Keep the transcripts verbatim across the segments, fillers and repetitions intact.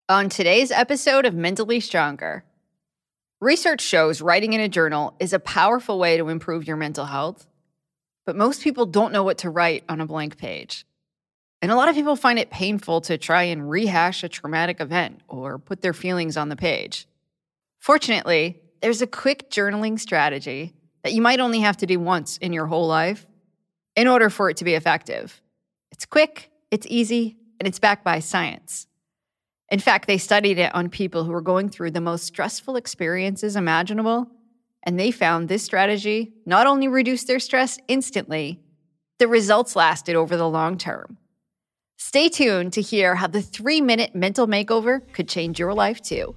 On today's episode of Mentally Stronger, research shows writing in a journal is a powerful way to improve your mental health, but most people don't know what to write on a blank page. And a lot of people find it painful to try and rehash a traumatic event or put their feelings on the page. Fortunately, there's a quick journaling strategy that you might only have to do once in your whole life in order for it to be effective. It's quick, it's easy, and it's backed by science. In fact, they studied it on people who were going through the most stressful experiences imaginable, and they found this strategy not only reduced their stress instantly, the results lasted over the long term. Stay tuned to hear how the three-minute mental makeover could change your life too.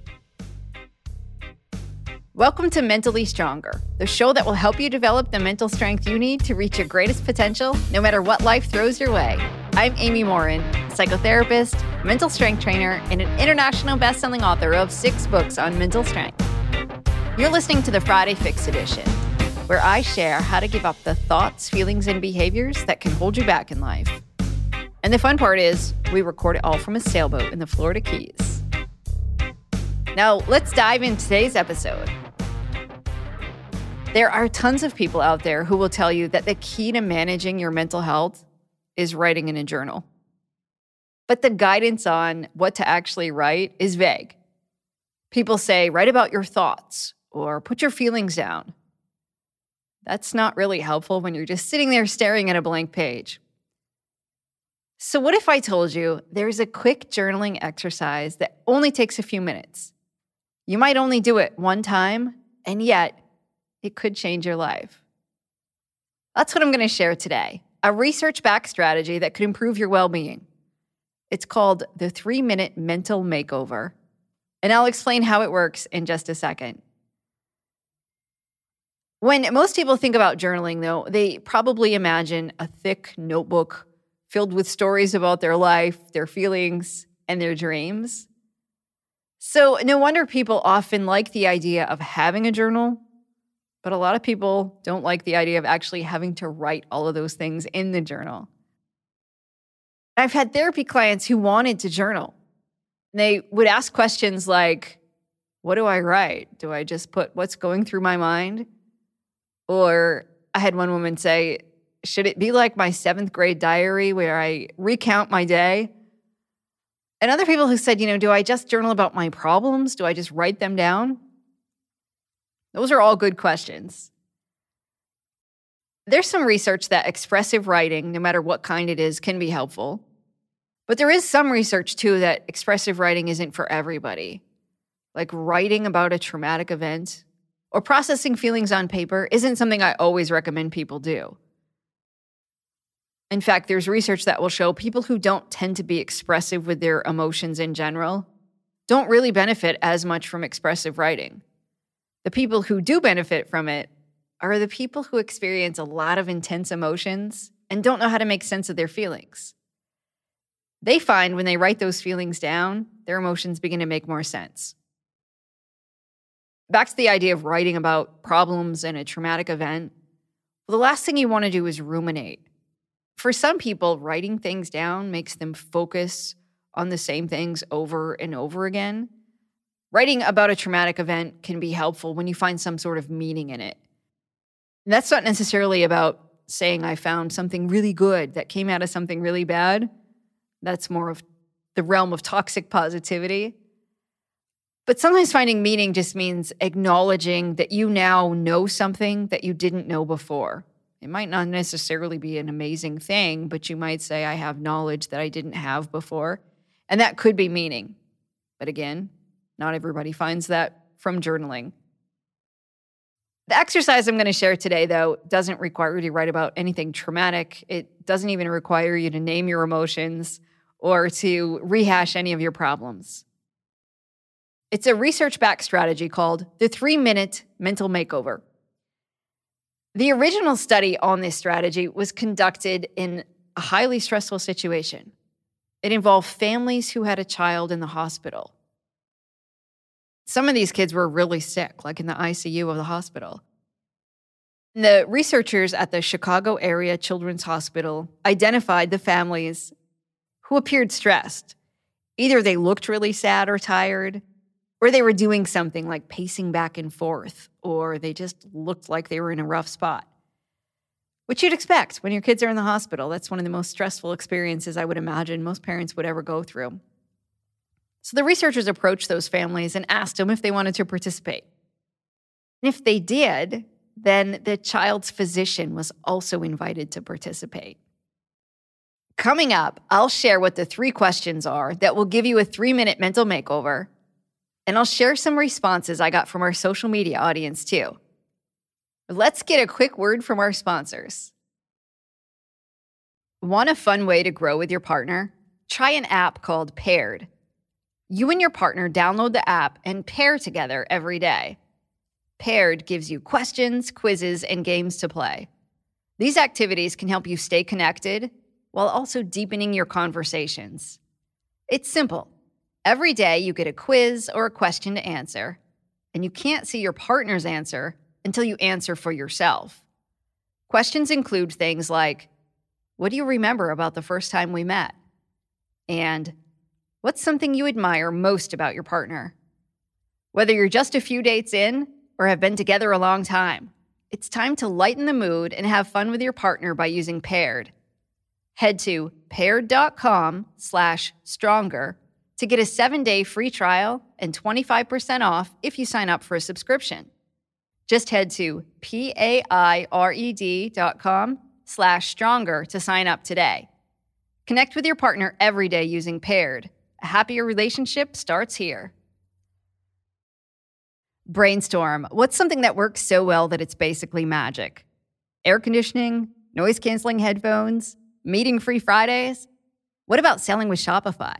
Welcome to Mentally Stronger, the show that will help you develop the mental strength you need to reach your greatest potential, no matter what life throws your way. I'm Amy Morin, psychotherapist, mental strength trainer, and an international best-selling author of six books on mental strength. You're listening to the Friday Fix Edition, where I share how to give up the thoughts, feelings, and behaviors that can hold you back in life. And the fun part is, we record it all from a sailboat in the Florida Keys. Now, let's dive into today's episode. There are tons of people out there who will tell you that the key to managing your mental health is writing in a journal. But the guidance on what to actually write is vague. People say, write about your thoughts or put your feelings down. That's not really helpful when you're just sitting there staring at a blank page. So what if I told you there's a quick journaling exercise that only takes a few minutes? You might only do it one time, and yet it could change your life. That's what I'm going to share today, a research-backed strategy that could improve your well-being. It's called the three-minute mental makeover, and I'll explain how it works in just a second. When most people think about journaling, though, they probably imagine a thick notebook filled with stories about their life, their feelings, and their dreams. So no wonder people often like the idea of having a journal, but a lot of people don't like the idea of actually having to write all of those things in the journal. I've had therapy clients who wanted to journal. They would ask questions like, what do I write? Do I just put what's going through my mind? Or I had one woman say, should it be like my seventh grade diary where I recount my day? And other people who said, you know, do I just journal about my problems? Do I just write them down? Those are all good questions. There's some research that expressive writing, no matter what kind it is, can be helpful. But there is some research, too, that expressive writing isn't for everybody. Like writing about a traumatic event or processing feelings on paper isn't something I always recommend people do. In fact, there's research that will show people who don't tend to be expressive with their emotions in general don't really benefit as much from expressive writing. The people who do benefit from it are the people who experience a lot of intense emotions and don't know how to make sense of their feelings. They find when they write those feelings down, their emotions begin to make more sense. Back to the idea of writing about problems and a traumatic event, well, the last thing you want to do is ruminate. For some people, writing things down makes them focus on the same things over and over again. Writing about a traumatic event can be helpful when you find some sort of meaning in it. And that's not necessarily about saying I found something really good that came out of something really bad. That's more of the realm of toxic positivity. But sometimes finding meaning just means acknowledging that you now know something that you didn't know before. It might not necessarily be an amazing thing, but you might say, I have knowledge that I didn't have before. And that could be meaning. But again, not everybody finds that from journaling. The exercise I'm going to share today, though, doesn't require you to write about anything traumatic. It doesn't even require you to name your emotions or to rehash any of your problems. It's a research-backed strategy called the three-minute mental makeover. The original study on this strategy was conducted in a highly stressful situation. It involved families who had a child in the hospital. Some of these kids were really sick, like in the I C U of the hospital. The researchers at the Chicago Area Children's Hospital identified the families who appeared stressed Either they looked really sad or tired, or they were doing something like pacing back and forth, or they just looked like they were in a rough spot. Which you'd expect when your kids are in the hospital. That's one of the most stressful experiences I would imagine most parents would ever go through. So the researchers approached those families and asked them if they wanted to participate. And if they did, then the child's physician was also invited to participate. Coming up, I'll share what the three questions are that will give you a three-minute mental makeover, and I'll share some responses I got from our social media audience too. Let's get a quick word from our sponsors. Want a fun way to grow with your partner? Try an app called Paired. You and your partner download the app and pair together every day. Paired gives you questions, quizzes, and games to play. These activities can help you stay connected while also deepening your conversations. It's simple. Every day you get a quiz or a question to answer, and you can't see your partner's answer until you answer for yourself. Questions include things like, what do you remember about the first time we met? And what's something you admire most about your partner? Whether you're just a few dates in or have been together a long time, it's time to lighten the mood and have fun with your partner by using Paired. Head to paired.com slash stronger to get a seven-day free trial and twenty-five percent off if you sign up for a subscription. Just head to P-A-I-R-E-D.com slash stronger to sign up today. Connect with your partner every day using Paired. A happier relationship starts here. Brainstorm. What's something that works so well that it's basically magic? Air conditioning? Noise-canceling headphones? Meeting-free Fridays? What about selling with Shopify?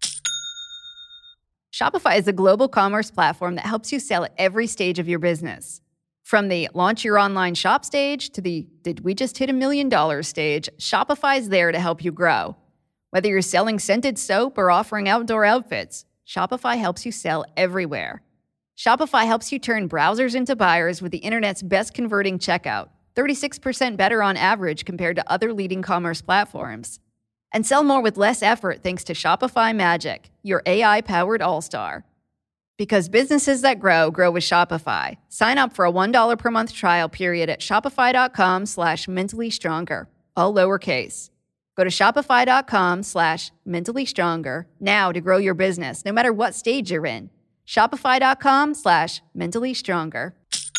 Shopify is a global commerce platform that helps you sell at every stage of your business. From the launch your online shop stage to the did we just hit a million dollars stage, Shopify is there to help you grow. Whether you're selling scented soap or offering outdoor outfits, Shopify helps you sell everywhere. Shopify helps you turn browsers into buyers with the internet's best converting checkout, thirty-six percent better on average compared to other leading commerce platforms. And sell more with less effort thanks to Shopify Magic, your A I-powered all-star. Because businesses that grow, grow with Shopify. Sign up for a one dollar per month trial period at shopify.com slash mentally stronger, all lowercase. Go to shopify.com slash mentally stronger now to grow your business, no matter what stage you're in. Shopify.com slash mentally stronger.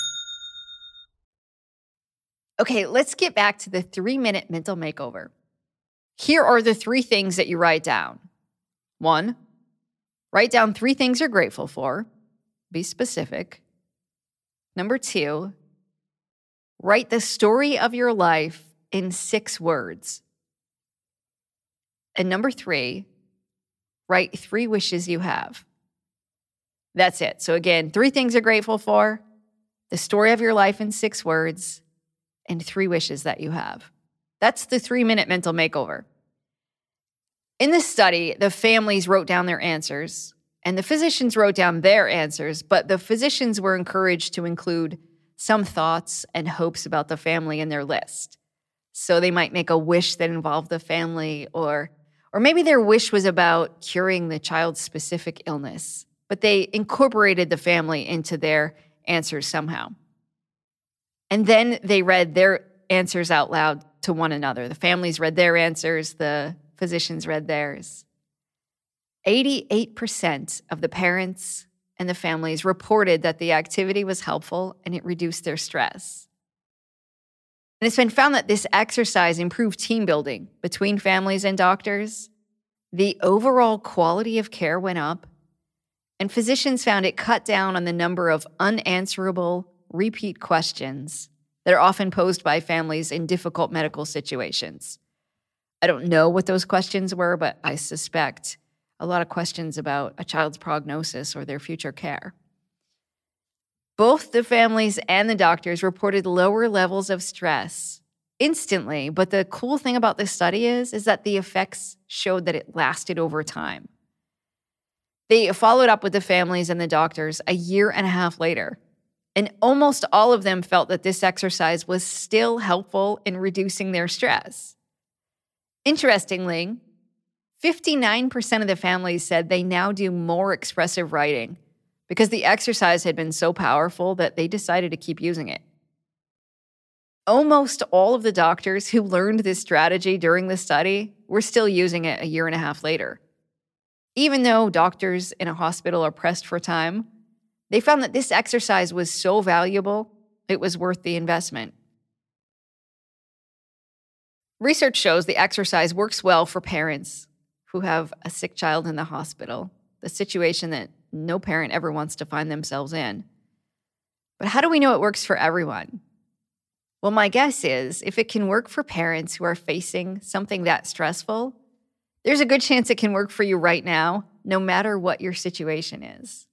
Okay, let's get back to the three-minute mental makeover. Here are the three things that you write down. One, write down three things you're grateful for. Be specific. Number two, write the story of your life in six words. And number three, write three wishes you have. That's it. So again, three things you're grateful for, the story of your life in six words, and three wishes that you have. That's the three-minute mental makeover. In this study, the families wrote down their answers, and the physicians wrote down their answers, but the physicians were encouraged to include some thoughts and hopes about the family in their list. So they might make a wish that involved the family, or, or maybe their wish was about curing the child's specific illness, but they incorporated the family into their answers somehow. And then they read their answers out loud to one another. The families read their answers, the physicians read theirs. eighty-eight percent of the parents and the families reported that the activity was helpful and it reduced their stress. And it's been found that this exercise improved team building between families and doctors. The overall quality of care went up, and physicians found it cut down on the number of unanswerable repeat questions that are often posed by families in difficult medical situations. I don't know what those questions were, but I suspect a lot of questions about a child's prognosis or their future care. Both the families and the doctors reported lower levels of stress instantly, but the cool thing about this study is, is that the effects showed that it lasted over time. They followed up with the families and the doctors a year and a half later, and almost all of them felt that this exercise was still helpful in reducing their stress. Interestingly, fifty-nine percent of the families said they now do more expressive writing because the exercise had been so powerful that they decided to keep using it. Almost all of the doctors who learned this strategy during the study were still using it a year and a half later. Even though doctors in a hospital are pressed for time, they found that this exercise was so valuable, it was worth the investment. Research shows the exercise works well for parents who have a sick child in the hospital, the situation that no parent ever wants to find themselves in. But how do we know it works for everyone? Well, my guess is if it can work for parents who are facing something that stressful, there's a good chance it can work for you right now, no matter what your situation is.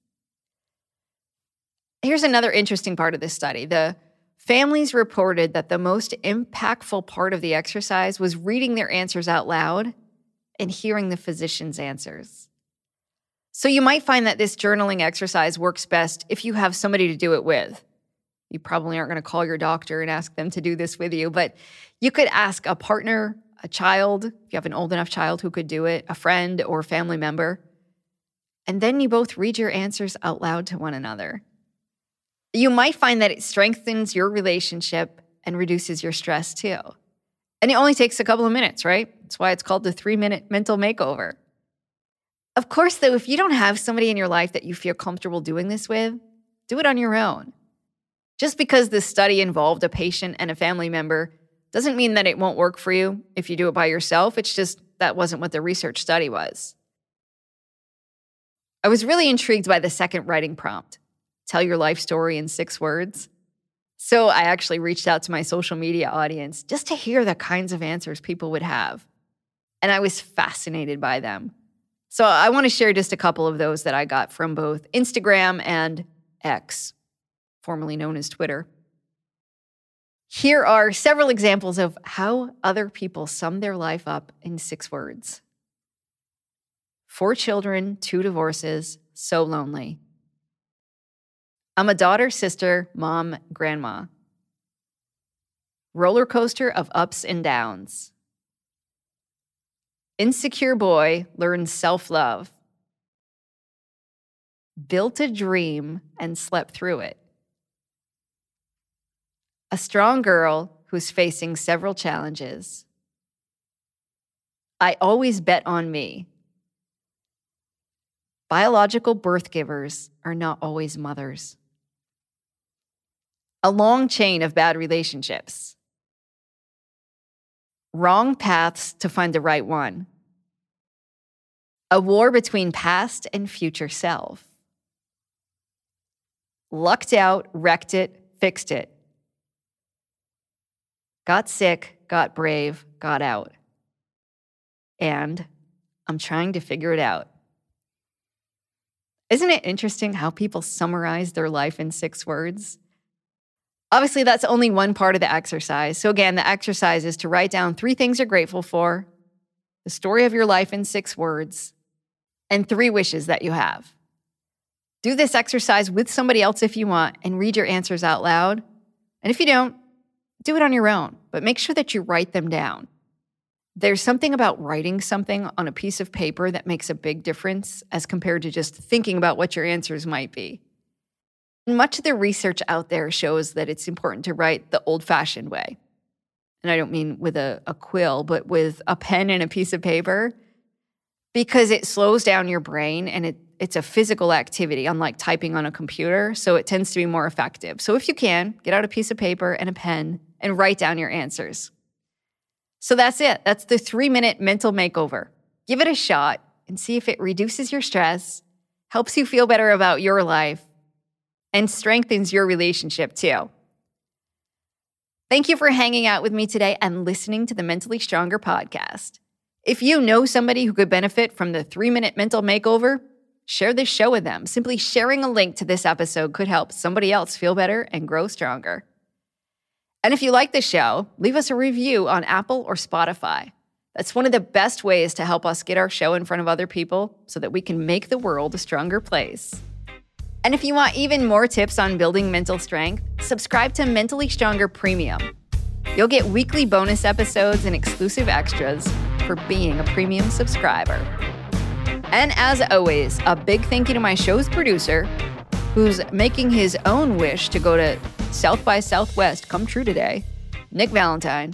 Here's another interesting part of this study. The families reported that the most impactful part of the exercise was reading their answers out loud and hearing the physician's answers. So you might find that this journaling exercise works best if you have somebody to do it with. You probably aren't going to call your doctor and ask them to do this with you, but you could ask a partner, a child, if you have an old enough child who could do it, a friend or family member, and then you both read your answers out loud to one another. You might find that it strengthens your relationship and reduces your stress too. And it only takes a couple of minutes, right? That's why it's called the three-minute mental makeover. Of course, though, if you don't have somebody in your life that you feel comfortable doing this with, do it on your own. Just because this study involved a patient and a family member doesn't mean that it won't work for you if you do it by yourself. It's just that wasn't what the research study was. I was really intrigued by the second writing prompt, tell your life story in six words. So I actually reached out to my social media audience just to hear the kinds of answers people would have. And I was fascinated by them. So I want to share just a couple of those that I got from both Instagram and X, formerly known as Twitter. Here are several examples of how other people sum their life up in six words. Four children, two divorces, so lonely. I'm a daughter, sister, mom, grandma. Roller coaster of ups and downs. Insecure boy learns self-love. Built a dream and slept through it. A strong girl who's facing several challenges. I always bet on me. Biological birth givers are not always mothers. A long chain of bad relationships. Wrong paths to find the right one. A war between past and future self. Lucked out, wrecked it, fixed it. Got sick, got brave, got out. And I'm trying to figure it out. Isn't it interesting how people summarize their life in six words? Obviously, that's only one part of the exercise. So again, the exercise is to write down three things you're grateful for, the story of your life in six words, and three wishes that you have. Do this exercise with somebody else if you want and read your answers out loud. And if you don't, do it on your own, but make sure that you write them down. There's something about writing something on a piece of paper that makes a big difference as compared to just thinking about what your answers might be. Much of the research out there shows that it's important to write the old-fashioned way. And I don't mean with a, a quill, but with a pen and a piece of paper, because it slows down your brain and it, it's a physical activity, unlike typing on a computer, so it tends to be more effective. So if you can, get out a piece of paper and a pen and write down your answers. So that's it. That's the three-minute mental makeover. Give it a shot and see if it reduces your stress, helps you feel better about your life, and strengthens your relationship too. Thank you for hanging out with me today and listening to the Mentally Stronger podcast. If you know somebody who could benefit from the three-minute mental makeover, share this show with them. Simply sharing a link to this episode could help somebody else feel better and grow stronger. And if you like the show, leave us a review on Apple or Spotify. That's one of the best ways to help us get our show in front of other people so that we can make the world a stronger place. And if you want even more tips on building mental strength, subscribe to Mentally Stronger Premium. You'll get weekly bonus episodes and exclusive extras, for being a premium subscriber. And as always, a big thank you to my show's producer, who's making his own wish to go to South by Southwest come true today, Nick Valentine.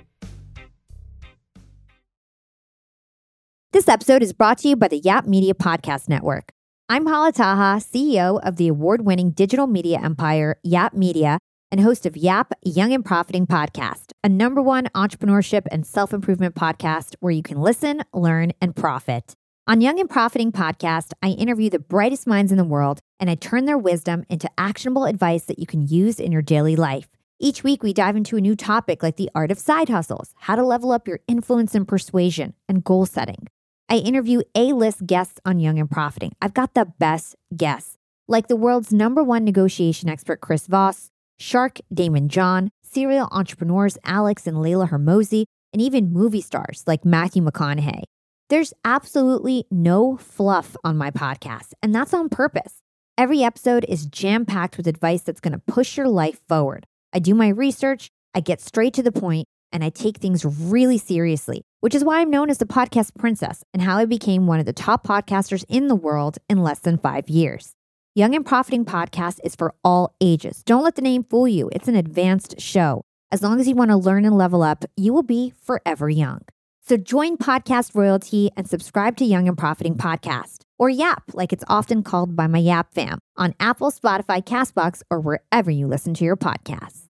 This episode is brought to you by the Yap Media Podcast Network. I'm Hala Taha, C E O of the award-winning digital media empire, Yap Media, and host of Yap Young and Profiting Podcast, a number one entrepreneurship and self-improvement podcast where you can listen, learn, and profit. On Young and Profiting Podcast, I interview the brightest minds in the world, and I turn their wisdom into actionable advice that you can use in your daily life. Each week, we dive into a new topic like the art of side hustles, how to level up your influence and persuasion, and goal setting. I interview A-list guests on Young and Profiting. I've got the best guests, like the world's number one negotiation expert, Chris Voss, Shark Damon John, serial entrepreneurs Alex and Layla Hermosi, and even movie stars like Matthew McConaughey. There's absolutely no fluff on my podcast, and that's on purpose. Every episode is jam-packed with advice that's going to push your life forward. I do my research, I get straight to the point, and I take things really seriously, which is why I'm known as the podcast princess and how I became one of the top podcasters in the world in less than five years. Young and Profiting Podcast is for all ages. Don't let the name fool you. It's an advanced show. As long as you want to learn and level up, you will be forever young. So join Podcast Royalty and subscribe to Young and Profiting Podcast, or Yap, like it's often called by my Yap fam, on Apple, Spotify, CastBox, or wherever you listen to your podcasts.